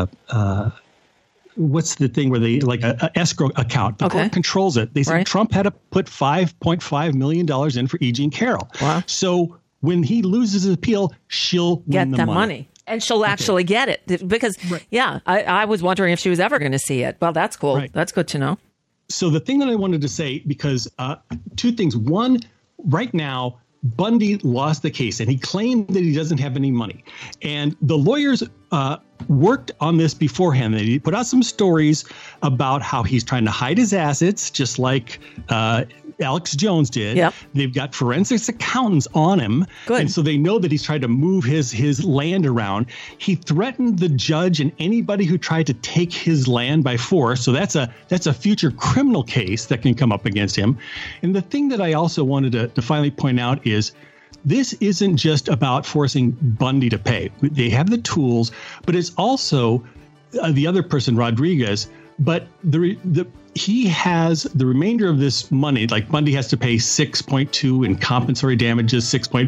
what's the thing where they like a escrow account? The court controls it. They said Trump had to put $5.5 million in for E. Jean Carroll. Wow. So when he loses his appeal, she'll get win the money. And she'll actually get it because, I was wondering if she was ever going to see it. Well, that's cool. Right. That's good to know. So the thing that I wanted to say, because two things. One, right now, Bundy lost the case and he claimed that he doesn't have any money. And the lawyers worked on this beforehand. They put out some stories about how he's trying to hide his assets, just like Alex Jones did. Yep. They've got forensics accountants on him. Good. And so they know that he's tried to move his land around. He threatened the judge and anybody who tried to take his land by force. So that's a future criminal case that can come up against him. And the thing that I also wanted to finally point out is this isn't just about forcing Bundy to pay. They have the tools, but it's also the other person, Rodriguez. But he has the remainder of this money, like Bundy has to pay 6.2 in compensatory damages, 6.5,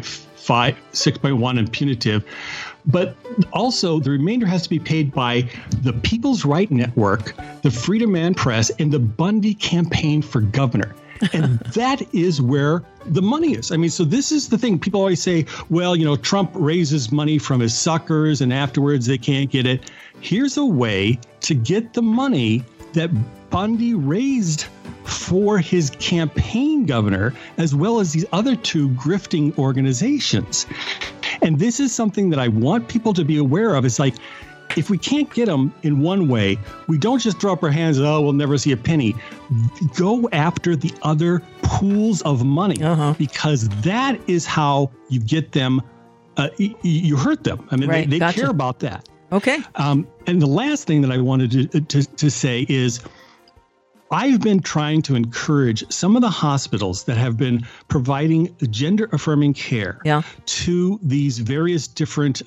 6.1 in punitive. But also the remainder has to be paid by the People's Right Network, the Freedom Man Press, and the Bundy Campaign for Governor. And that is where the money is. I mean, so this is the thing. People always say, well, Trump raises money from his suckers and afterwards they can't get it. Here's a way to get the money that Bundy raised for his campaign governor, as well as these other two grifting organizations. And this is something that I want people to be aware of. It's like, if we can't get them in one way, we don't just throw up our hands, we'll never see a penny. Go after the other pools of money, because that is how you get them. You hurt them. I mean, they care about that. Okay. And the last thing that I wanted to say is I've been trying to encourage some of the hospitals that have been providing gender affirming care to these various different,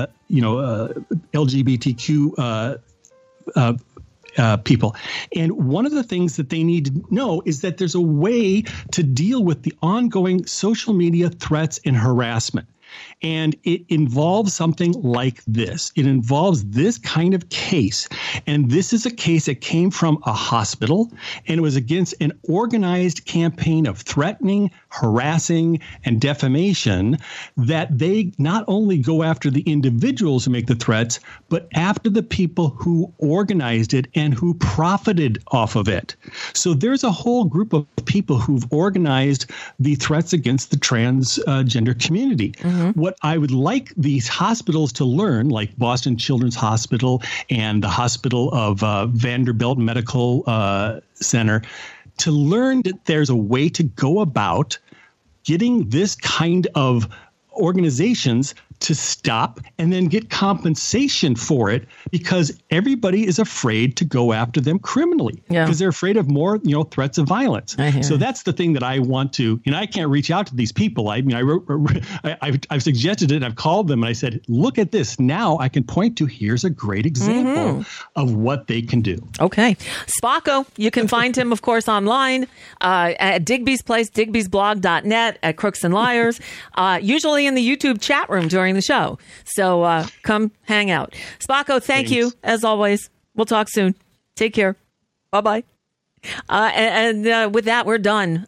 LGBTQ people. And one of the things that they need to know is that there's a way to deal with the ongoing social media threats and harassment. And it involves something like this. It involves this kind of case. And this is a case that came from a hospital, and it was against an organized campaign of threatening, harassing, and defamation that they not only go after the individuals who make the threats, but after the people who organized it and who profited off of it. So there's a whole group of people who've organized the threats against the transgender community. Mm-hmm. What I would like these hospitals to learn, like Boston Children's Hospital and the Hospital of Vanderbilt Medical Center, to learn that there's a way to go about getting this kind of organizations to stop and then get compensation for it, because everybody is afraid to go after them criminally because they're afraid of more, threats of violence. So that's the thing that I want to, I can't reach out to these people. I've suggested it and I've called them and I said, look at this. Now I can point to, here's a great example of what they can do. Okay. Spocko, you can find him, of course, online at Digby's Place, digbysblog.net, at Crooks and Liars, usually in the YouTube chat room during the show. So come hang out. Spocko, thank you, as always. We'll talk soon. Take care. Bye-bye. And with that, we're done.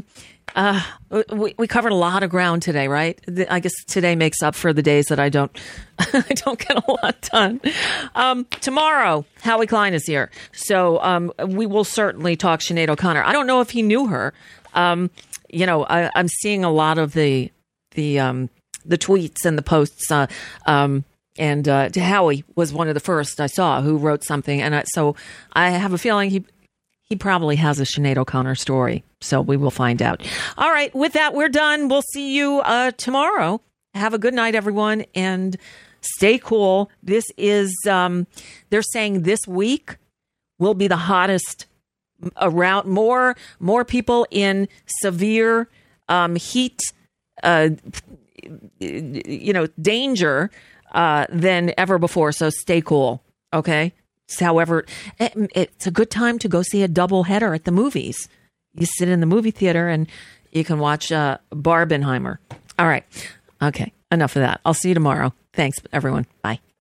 We covered a lot of ground today, right? I guess today makes up for the days that I don't get a lot done. Tomorrow, Howie Klein is here. So we will certainly talk Sinead O'Connor. I don't know if he knew her. I'm seeing a lot of the tweets and the posts, and Howie was one of the first I saw who wrote something, and so I have a feeling he he probably has a Sinead O'Connor story. So we will find out. All right. With that, we're done. We'll see you tomorrow. Have a good night, everyone, and stay cool. This is, they're saying this week will be the hottest around. More people in severe heat, danger than ever before. So stay cool. Okay. However, it's a good time to go see a double header at the movies. You sit in the movie theater and you can watch Barbenheimer. All right. Okay. Enough of that. I'll see you tomorrow. Thanks, everyone. Bye.